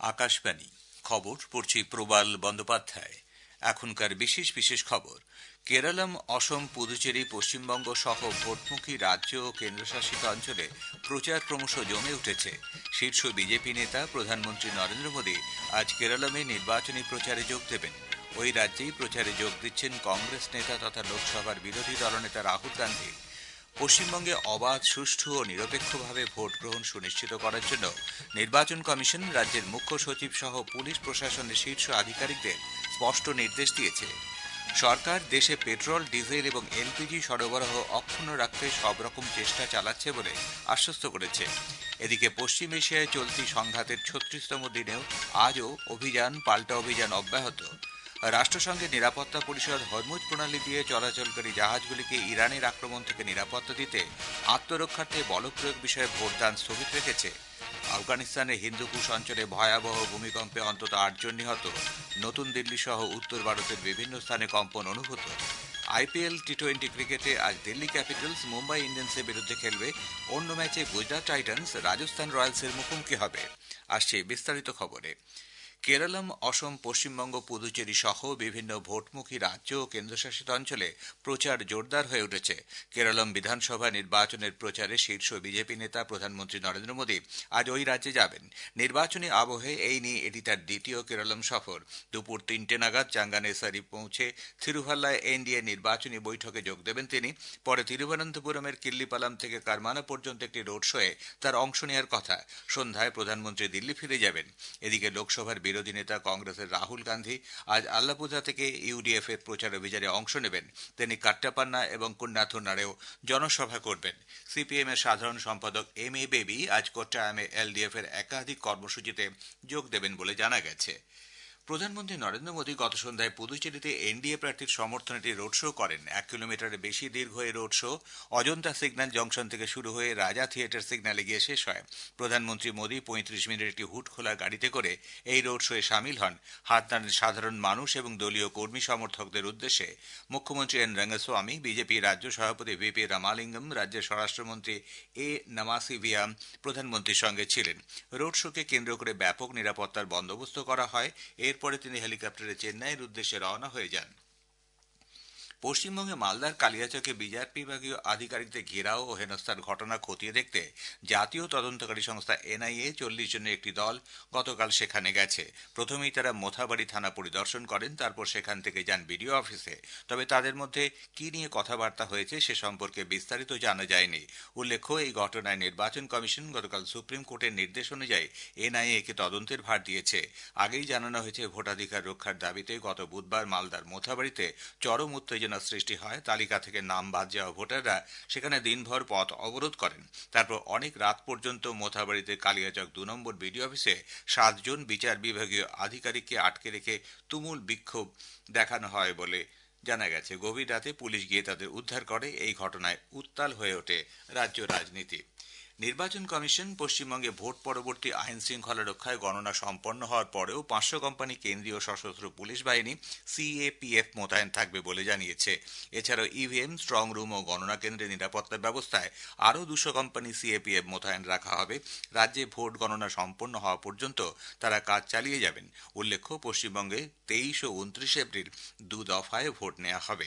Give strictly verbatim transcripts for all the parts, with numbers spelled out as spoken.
আকাশবাণী খবর পড়ছি প্রবাল বন্দ্যোপাধ্যায়। এখনকার বিশেষ বিশেষ খবর। কেরালাম, অসম, পুদুচেরি, পশ্চিমবঙ্গ সহ ভোটমুখী রাজ্য ও কেন্দ্রশাসিত অঞ্চলে প্রচার ক্রমশ জমে উঠেছে। শীর্ষ বিজেপি নেতা প্রধানমন্ত্রী নরেন্দ্র মোদী আজ কেরালামে নির্বাচনী প্রচারে যোগ দেবেন। ওই রাজ্যেই প্রচারে যোগ দিচ্ছেন কংগ্রেস নেতা তথা লোকসভার বিরোধী দলনেতা রাহুল গান্ধী। পশ্চিমবঙ্গে অবাধ, সুষ্ঠু ও নিরপেক্ষভাবে ভোট গ্রহণ সুনিশ্চিত করার জন্য নির্বাচন কমিশন রাজ্যের মুখ্য সচিব সহ পুলিশ প্রশাসনের শীর্ষ আধিকারিকদের স্পষ্ট নির্দেশ দিয়েছে। সরকার দেশে পেট্রোল, ডিজেল এবং এলপিজি সরবরাহ অক্ষুণ্ণ রাখতে সব রকম চেষ্টা চালাচ্ছে বলে আশ্বস্ত করেছে। এদিকে পশ্চিম এশিয়ায় চলতি সংঘাতের ছত্রিশতম দিনেও আজও অভিযান পাল্টা অভিযান অব্যাহত। রাষ্ট্রসংঘের নিরাপত্তা পরিষদ হরমুজ প্রণালী দিয়ে চলাচলকারী জাহাজগুলিকে ইরানের আক্রমণ থেকে নিরাপত্তা দিতে আত্মরক্ষার্থে বলপ্রয়োগ বিষয়ে ভোটদান স্থগিত রেখেছে। আফগানিস্তানের হিন্দুকুশ অঞ্চলে ভয়াবহ ভূমিকম্পে অন্তত আটজন নিহত। নতুন দিল্লি সহ উত্তর ভারতের বিভিন্ন স্থানে কম্পন অনুভূত। আইপিএল টি টোয়েন্টি ক্রিকেটে আজ দিল্লি ক্যাপিটালস মুম্বাই ইন্ডিয়ান্সের বিরুদ্ধে খেলবে। অন্য ম্যাচে গুজরাট টাইটান্স রাজস্থান রয়্যালসের মুখোমুখি হবে। আসছে বিস্তারিত খবরে। কেরালাম, অসম, পশ্চিমবঙ্গ, পুদুচেরি সহ বিভিন্ন ভোটমুখী রাজ্য ও কেন্দ্রশাসিত অঞ্চলে প্রচার জোরদার হয়ে উঠেছে। কেরালাম বিধানসভা নির্বাচনের প্রচারে শীর্ষ বিজেপি নেতা প্রধানমন্ত্রী নরেন্দ্র মোদী আজ ওই রাজ্যে যাবেন। নির্বাচনী আবহে এই নিয়ে এটি তার দ্বিতীয় কেরালাম সফর। দুপুর তিনটে নাগাদ চাঙ্গানেসারি পৌঁছে থিরুভাল্লায় এনডিএ নির্বাচনী বৈঠকে যোগ দেবেন তিনি। পরে তিরুবনন্তপুরমের কিল্লিপালাম থেকে কারমানা পর্যন্ত একটি রোড শোয়ে তার অংশ নেওয়ার কথা। সন্ধ্যায় প্রধানমন্ত্রী দিল্লি ফিরে যাবেন। এদিকে লোকসভার বিরোধী নেতা কংগ্রেসের রাহুল গান্ধী আজ আল্লাপুঝা থেকে ইউডিএফ এর প্রচার অভিযানে অংশ নেবেন। তিনি কাট্টাপান্না এবং কুন্নাথুনারেও জনসভা করবেন। সিপিএম এর সাধারণ সম্পাদক এম এ বেবি আজ কোট্টায়ামে এলডিএফ এর একাধিক কর্মসূচিতে যোগ দেবেন বলে জানা গেছে। প্রধানমন্ত্রী নরেন্দ্র মোদী গত সন্ধ্যায় পুদুচেরিতে এনডিএ প্রার্থীর সমর্থনে একটি রোড শো করেন। এক কিলোমিটারের বেশি দীর্ঘ এই road show Ajanta signal junction থেকে শুরু হয়ে রাজা থিয়েটার সিগন্যালে গিয়ে শেষ হয়। প্রধানমন্ত্রী মোদী পঁয়ত্রিশ মিনিট একটি হুড খোলা গাড়িতে করে এই রোড শোয়ে সামিল হন। হাত নাড়েন সাধারণ মানুষ এবং দলীয় কর্মী সমর্থকদের উদ্দেশ্যে। মুখ্যমন্ত্রী এন রঙ্গস্বামী, বিজেপি রাজ্য সভাপতি ভিপি রামালিঙ্গম, রাজ্যের স্বরাষ্ট্রমন্ত্রী এ নামাসিভিয়াম প্রধানমন্ত্রীর সঙ্গে ছিলেন। রোড শোকে কেন্দ্র করে ব্যাপক নিরাপত্তার বন্দোবস্ত করা হয়। এরপরে তিনি হেলিকপ্টারে চেন্নাইয়ের উদ্দেশ্যে রওনা হয়ে যান। পশ্চিমবঙ্গে মালদার কালিয়াচকে বিজেপি বিভাগীয় আধিকারিকদের ঘেরাও ও হেনস্থার ঘটনা খতিয়ে দেখতে জাতীয় তদন্তকারী সংস্থা এনআইএ চল্লিশ জনের একটি দল গতকাল সেখানে গেছে। প্রথমেই তারা মোথাবাড়ি থানা পরিদর্শন করেন, তারপর সেখান থেকে যান বিডিও অফিসে। তবে তাদের মধ্যে কি নিয়ে কথাবার্তা হয়েছে সে সম্পর্কে বিস্তারিত জানা যায়নি। উল্লেখ্য, এই ঘটনায় নির্বাচন কমিশন গতকাল সুপ্রিম কোর্টের নির্দেশ অনুযায়ী এনআইএ কে তদন্তের ভার দিয়েছে। আগেই জানানো হয়েছে, ভোটাধিকার রক্ষার দাবিতে গত বুধবার মালদার মোথাবাড়িতে চরম উত্তেজনা সৃষ্টি হয়। তালিকা থেকে নাম বাদ যাওয়া ভোটাররা সেখানে দিনভর পথ অবরোধ করেন। তারপর অনেক রাত পর্যন্ত মোথাবাড়িতে কালিয়াচক দু নম্বর বিডিও অফিসে সাতজন বিচার বিভাগীয় আধিকারিককে আটকে রেখে তুমুল বিক্ষোভ দেখানো হয় বলে জানা গেছে। গভীর রাতে পুলিশ গিয়ে তাদের উদ্ধার করে। এই ঘটনায় উত্তাল হয়ে ওঠে রাজ্য রাজনীতি। নির্বাচন কমিশন পশ্চিমবঙ্গে ভোট পরবর্তী আইন শৃঙ্খলা রক্ষায় গণনা সম্পন্ন হওয়ার পরেও পাঁচশো কোম্পানি কেন্দ্রীয় সশস্ত্র পুলিশ বাহিনী সিএপিএফ মোতায়েন থাকবে বলে জানিয়েছে। এছাড়াও ইভিএম, স্ট্রং রুম ও গণনা কেন্দ্রের নিরাপত্তা ব্যবস্থায় আরও দুশো কোম্পানি সিএপিএফ মোতায়েন রাখা হবে। রাজ্যে ভোট গণনা সম্পন্ন হওয়া পর্যন্ত তারা কাজ চালিয়ে যাবেন। উল্লেখ্য, পশ্চিমবঙ্গে তেইশ ও উনত্রিশ এপ্রিল দু দফায় ভোট নেওয়া হবে।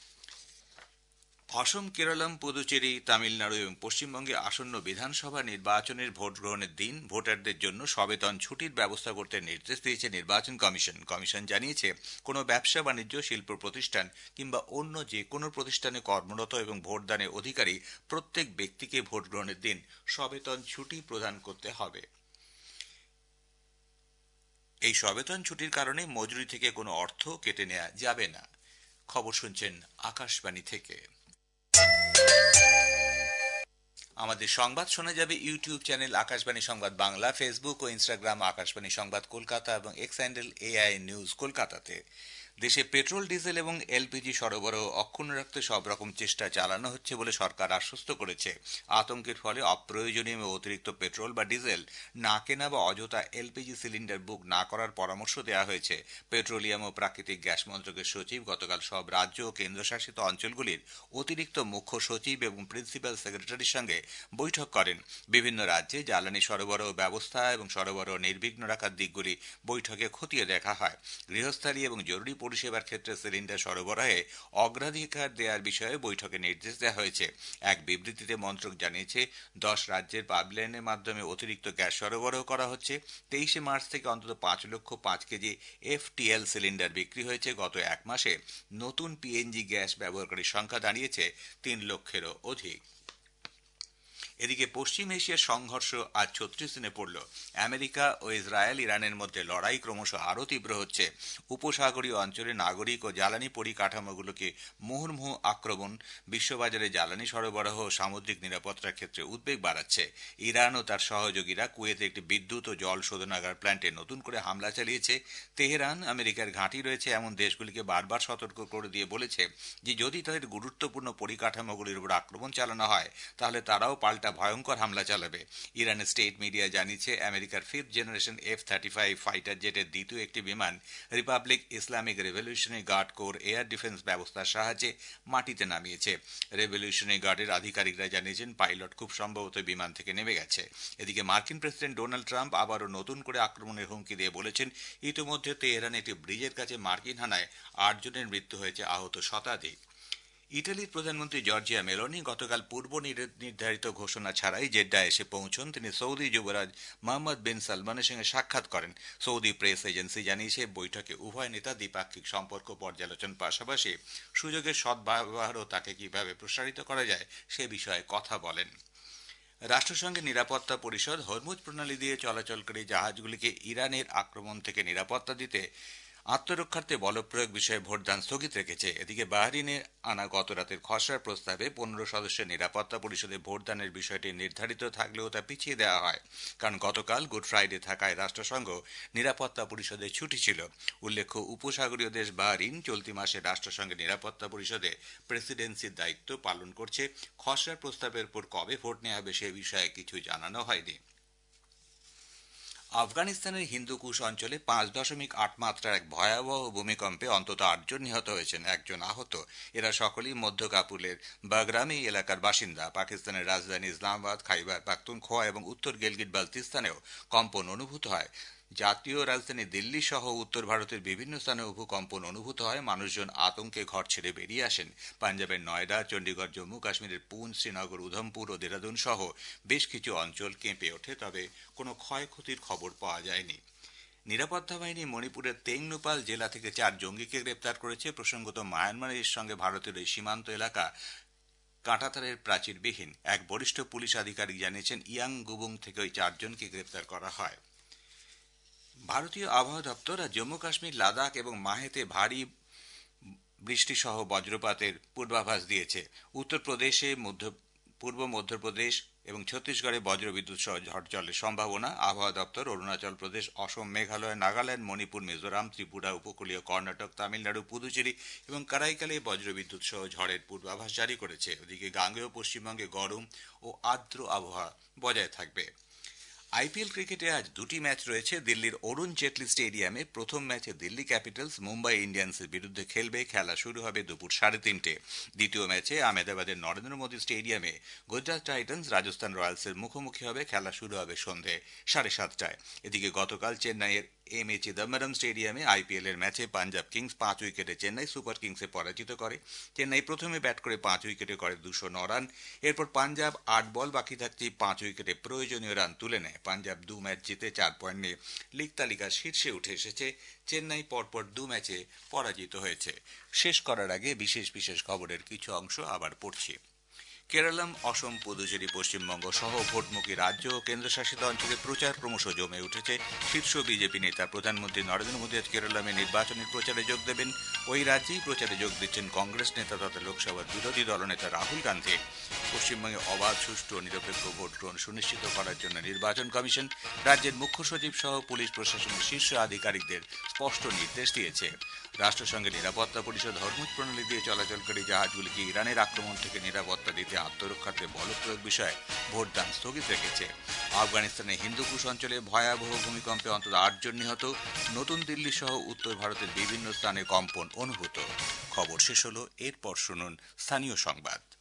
অসম, কেরালাম, পুদুচেরি, তামিলনাড়ু এবং পশ্চিমবঙ্গে আসন্ন বিধানসভা নির্বাচনের ভোট গ্রহণের দিন ভোটারদের জন্য সবেতন ছুটির ব্যবস্থা করতে নির্দেশ দিয়েছে নির্বাচন কমিশন। কমিশন জানিয়েছে, কোনো ব্যবসা বাণিজ্য, শিল্প প্রতিষ্ঠান কিংবা অন্য যে কোনো প্রতিষ্ঠানে কর্মরত এবং ভোটদানে অধিকারী প্রত্যেক ব্যক্তিকে ভোট গ্রহণের দিন সবেতন ছুটি প্রদান করতে হবে। এই সবেতন ছুটির কারণে মজুরি থেকে কোনো অর্থ কেটে নেওয়া যাবে না। খবর শুনছেন আকাশবাণী থেকে। আমাদের সংবাদ শোনা যাবে ইউটিউব চ্যানেল আকাশবাণী সংবাদ বাংলা, ফেসবুক ও ইনস্টাগ্রাম আকাশবাণী সংবাদ কলকাতা এবং এক্স হ্যান্ডেল এআই নিউজ কলকাতাতে। দেশে পেট্রোল ডিজেল এবং এলপিজি সরবরাহ অক্ষুণ্ণ রাখতে সব রকম চেষ্টা চালানো হচ্ছে বলে সরকার আশ্বস্ত করেছে। আতঙ্কের ফলে অপ্রয়োজনীয় এবং অতিরিক্ত পেট্রোল বা ডিজেল না কেনা বা অযথা এলপিজি সিলিন্ডার বুক না করার পরামর্শ দেওয়া হয়েছে। পেট্রোলিয়াম ও প্রাকৃতিক গ্যাস মন্ত্রকের সচিব গতকাল সব রাজ্য ও কেন্দ্রশাসিত অঞ্চলগুলির অতিরিক্ত মুখ্য সচিব এবং প্রিন্সিপাল সেক্রেটারির সঙ্গে বৈঠক করেন। বিভিন্ন রাজ্যে জ্বালানি সরবরাহ ব্যবস্থা এবং সরবরাহ নির্বিঘ্ন রাখার দিকগুলি বৈঠকে খতিয়ে দেখা হয়। গৃহস্থালী এবং জরুরি পরিষেবার ক্ষেত্রে সিলিন্ডার সরবরাহে অগ্রাধিকার দেওয়ার বিষয়ে বৈঠকে নির্দেশ দেওয়া হয়েছে। এক বিবৃতিতে মন্ত্রক জানিয়েছে, দশ রাজ্যের পাইপলাইনের মাধ্যমে অতিরিক্ত গ্যাস সরবরাহ করা হচ্ছে। তেইশে মার্চ থেকে অন্তত পাঁচ লক্ষ পাঁচ কেজি এফটিএল সিলিন্ডার বিক্রি হয়েছে। গত এক মাসে নতুন পিএনজি গ্যাস ব্যবহারকারীর সংখ্যা দাঁড়িয়েছে তিন লক্ষেরও অধিক। এদিকে পশ্চিম এশিয়ার সংঘর্ষ আজ ছত্রিশ দিনে পড়ল। আমেরিকা ও ইসরায়েল ইরানের মধ্যে লড়াই ক্রমশ আরও তীব্র হচ্ছে। উপসাগরীয় অঞ্চলে নাগরিক ও জ্বালানি পরিকাঠামোগুলোকে মুহুর্মুহু আক্রমণ বিশ্ববাজারে জ্বালানি সরবরাহ ও সামুদ্রিক নিরাপত্তার ক্ষেত্রে উদ্বেগ বাড়াচ্ছে। ইরান ও তার সহযোগীরা কুয়েতে একটি বিদ্যুৎ ও জল শোধনাগার প্ল্যান্টে নতুন করে হামলা চালিয়েছে। তেহরান আমেরিকার ঘাঁটি রয়েছে এমন দেশগুলিকে বারবার সতর্ক করে দিয়ে বলেছে যে যদি তাদের গুরুত্বপূর্ণ পরিকাঠামোগুলির উপর আক্রমণ চালানো হয় তাহলে তারাও পাল্টা ভয়ঙ্কর হামলা চালাবে। ইরানের স্টেট মিডিয়া জানিয়েছে, আমেরিকার fifth generation F thirty five fighter জেটের দ্বিতীয় একটি বিমান republic Islamic revolutionary guard corps air defence ব্যবস্থার সাহায্যে মাটিতে নামিয়েছে। রেভলিউশনারি গার্ডের আধিকারিকরা জানিয়েছেন পাইলট খুব সম্ভবত বিমান থেকে নেমে গেছে। এদিকে মার্কিন প্রেসিডেন্ট ডোনাল্ড ট্রাম্প আবারও নতুন করে আক্রমণের হুমকি দিয়ে বলেছেন, ইতিমধ্যে তেহরানে একটি ব্রিজের কাছে মার্কিন হানায় আট জনের মৃত্যু হয়েছে, আহত শতাধিক। ইটালির প্রধানমন্ত্রী জর্জিয়া মেলোনি গতকাল পূর্ব নির্ধারিত ঘোষণা ছাড়াই জেড্ডা এসে পৌঁছন। তিনি সৌদি যুবরাজ মোহাম্মদ বিন সালমানের সঙ্গে সাক্ষাৎ করেন। সৌদি প্রেস এজেন্সি জানিয়েছে, বৈঠকে উভয় নেতা দ্বিপাক্ষিক সম্পর্ক পর্যালোচনার পাশাপাশি সুযোগের সদ্ব্যবহার ও তাকে কিভাবে প্রসারিত করা যায় সে বিষয়ে কথা বলেন। রাষ্ট্রসংঘের নিরাপত্তা পরিষদ হরমুজ প্রণালী দিয়ে চলাচলকারী জাহাজগুলিকে ইরানের আক্রমণ থেকে নিরাপত্তা দিতে আত্মরক্ষার্থে বলপ্রয়োগ বিষয়ে ভোটদান স্থগিত রেখেছে। এদিকে বাহরিনে আনা গত রাতের খসড়ার প্রস্তাবে পনেরো সদস্যের নিরাপত্তা পরিষদে ভোটদানের বিষয়টি নির্ধারিত থাকলেও তা পিছিয়ে দেওয়া হয়, কারণ গতকাল গুড ফ্রাইডে থাকায় রাষ্ট্রসংঘ নিরাপত্তা পরিষদে ছুটি ছিল। উল্লেখ্য, উপসাগরীয় দেশ বাহরিন চলতি মাসে রাষ্ট্রসংঘের নিরাপত্তা পরিষদে প্রেসিডেন্সির দায়িত্ব পালন করছে। খসড়ার প্রস্তাবের উপর কবে ভোট নেওয়া হবে সে বিষয়ে কিছু জানানো হয়নি। আফগানিস্তানের হিন্দুকুশ অঞ্চলে পাঁচ দশমিক আট মাত্রার এক ভয়াবহ ভূমিকম্পে অন্তত আটজন নিহত হয়েছেন, একজন আহত। এরা সকলেই মধ্য কাবুলের বাগরামি এলাকার বাসিন্দা। পাকিস্তানের রাজধানী ইসলামাবাদ, খাইবার পাখতুনখোয়া এবং উত্তর গিলগিট বালতিস্তানেও কম্পন অনুভূত হয়। জাতীয় রাজধানী দিল্লি সহ উত্তর ভারতের বিভিন্ন স্থানে ভূকম্পন অনুভূত হয়। মানুষজন আতঙ্কে ঘর ছেড়ে বেরিয়ে আসেন। পাঞ্জাবের নয়ডা, চণ্ডীগড়, জম্মু কাশ্মীরের পুঞ্চ, শ্রীনগর, উধমপুর ও দেহরাদুন সহ বেশ কিছু অঞ্চল কেঁপে ওঠে, তবে কোনো ক্ষয়ক্ষতির খবর পাওয়া যায়নি। নিরাপত্তা বাহিনী মণিপুরের তেংনুপাল জেলা থেকে চার জঙ্গিকে গ্রেপ্তার করেছে। প্রসঙ্গত, মায়ানমারের সঙ্গে ভারতের এই সীমান্ত এলাকা কাঁটাতারের প্রাচীরবিহীন। এক বরিষ্ঠ পুলিশ আধিকারিক জানিয়েছেন, ইয়াং গুবুং থেকে ওই চারজনকে গ্রেপ্তার করা হয়। ভারতীয় আবহাওয়া দপ্তর আজ জম্মু কাশ্মীর, লাদাখ এবং মাহেতে ভারী বৃষ্টি সহ বজ্রপাতের পূর্বাভাস দিয়েছে। উত্তরপ্রদেশে, মধ্য পূর্ব মধ্যপ্রদেশ এবং ছত্তিশগড়ে বজ্রবিদ্যুৎ সহ ঝড় জলের সম্ভাবনা। আবহাওয়া দপ্তর অরুণাচল প্রদেশ, অসম, মেঘালয়, নাগাল্যান্ড, মণিপুর, মিজোরাম, ত্রিপুরা, উপকূলীয় কর্ণাটক, তামিলনাড়ু, পুদুচেরি এবং কারাইকালে বজ্রবিদ্যুৎ সহ ঝড়ের পূর্বাভাস জারি করেছে। ওদিকে গাঙ্গেয় পশ্চিমবঙ্গে গরম ও আর্দ্র আবহাওয়া বজায় থাকবে। আইপিএল ক্রিকেটে আজ দুটি ম্যাচ রয়েছে। দিল্লির অরুণ জেটলি স্টেডিয়ামে প্রথম ম্যাচে দিল্লি ক্যাপিটালস মুম্বাই ইন্ডিয়ান্সের বিরুদ্ধে খেলবে। খেলা শুরু হবে দুপুর সাড়ে তিনটে। দ্বিতীয় ম্যাচে আহমেদাবাদের নরেন্দ্র মোদী স্টেডিয়ামে গুজরাট টাইটান্স রাজস্থান রয়্যালসের মুখোমুখি হবে। খেলা শুরু হবে সন্ধে সাড়ে সাতটায়। এদিকে গতকাল চেন্নাইয়ের এম এ চিদম্বরম স্টেডিয়ামে আইপিএল এর ম্যাচে পাঞ্জাব কিংস পাঁচ উইকেটে চেন্নাই সুপার কিংসে পরাজিত করে। চেন্নাই প্রথমে ব্যাট করে পাঁচ উইকেটে করে দুশো ন রান। এরপর পাঞ্জাব আট বল বাকি থাকতেই পাঁচ উইকেটে প্রয়োজনীয় রান তুলে নেয়। পাঞ্জাব দু ম্যাচ জিতে চার পয়েন্ট নিয়ে লিগ তালিকার শীর্ষে উঠে এসেছে। চেন্নাই পরপর দু ম্যাচে পরাজিত হয়েছে। শেষ করার আগে বিশেষ বিশেষ খবরের কিছু অংশ আবার পড়ছি। কেরালাম, অসম, পুদুচেরি, পশ্চিমবঙ্গ সহ ভোটমুখী রাজ্য ও কেন্দ্রশাসিত অঞ্চলে প্রচার ক্রমশ জমে উঠেছে। শীর্ষ বিজেপি নেতা প্রধানমন্ত্রী নরেন্দ্র মোদী আজ কেরালামে নির্বাচনী প্রচারে যোগ দেবেন। ওই রাজ্যেই প্রচারে যোগ দিচ্ছেন কংগ্রেস নেতা তথা লোকসভার বিরোধী দলনেতা রাহুল গান্ধী। পশ্চিমবঙ্গে অবাধ, সুষ্ঠু ও নিরপেক্ষ ভোট গ্রহণ সুনিশ্চিত করার জন্য নির্বাচন কমিশন রাজ্যের মুখ্য সচিব সহ পুলিশ প্রশাসনের শীর্ষ আধিকারিকদের স্পষ্ট নির্দেশ দিয়েছে। রাষ্ট্রসংঘের নিরাপত্তা পরিষদ হরমুজ প্রণালী দিয়ে চলাচলকারী জাহাজগুলিকে ইরানের আক্রমণ থেকে নিরাপত্তা দিতে আত্মরক্ষার্থে বলপ্রয়োগ বিষয়ে ভোটদান স্থগিত রেখেছে। আফগানিস্তানের হিন্দুকুশ অঞ্চলে ভয়াবহ ভূমিকম্পে অন্তত আটজন নিহত। নতুন দিল্লি সহ উত্তর ভারতের বিভিন্ন স্থানে কম্পন অনুভূত। খবর শেষ হলো, এরপর শুনুন স্থানীয় সংবাদ।